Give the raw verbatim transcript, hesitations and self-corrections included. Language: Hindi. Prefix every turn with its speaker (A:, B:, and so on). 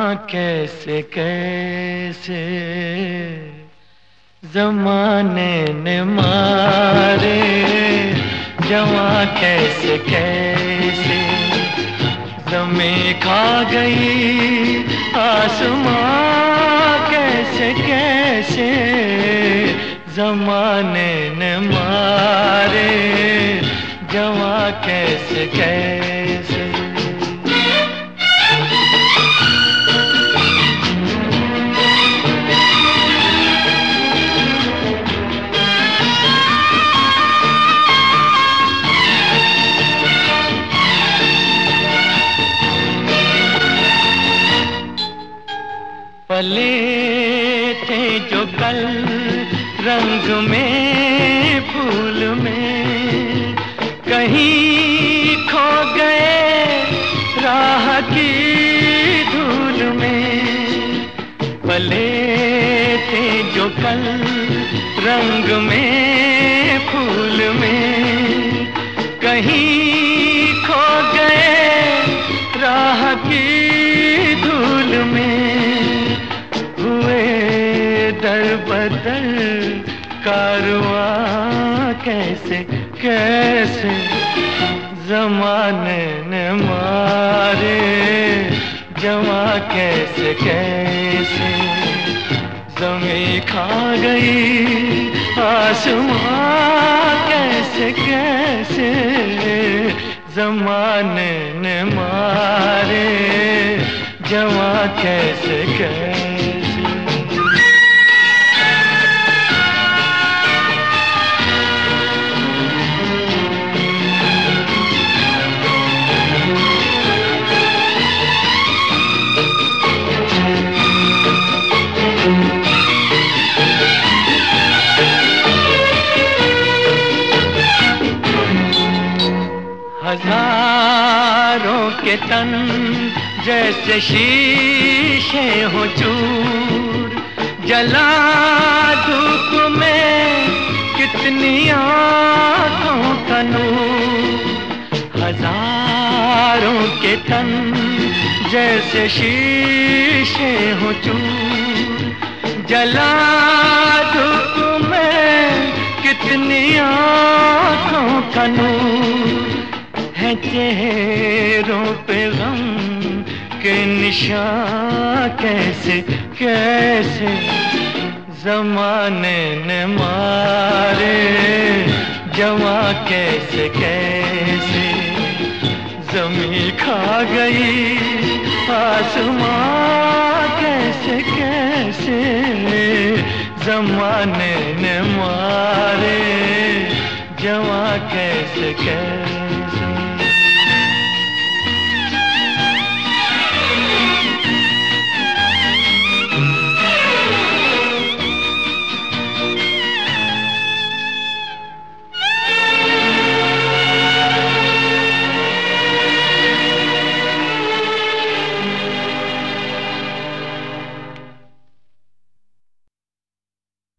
A: कैसे कैसे ज़माने ने मारे, जवां कैसे कैसे ज़मीं खा गई आसमां कैसे कैसे ज़माने ने मारे, जवां कैसे कैसे। पले थे जो कल रंग में फूल में, कहीं खो गए राह की धूल में। पले थे जो कल रंग में फूल में, कहीं खो गए राह की धूल में। दर बदर कारवां कैसे कैसे ज़माने ने मारे, जवां कैसे कैसे ज़मीं खा गई आसमां कैसे कैसे ज़माने ने मारे, जवां कैसे कैसे। हजारों के तन जैसे शीशे हो चूर, जला धूप में कितनी आँखों का नूर। हजारों के तन जैसे शीशे हो चूर, जला धूप में कितनी आँखों का नूर। है चेहरों पे गम के निशान कैसे कैसे ज़माने ने मारे, जवां कैसे कैसे ज़मीं खा गई आसमां कैसे कैसे ज़माने ने मारे, जवां कैसे कैसे।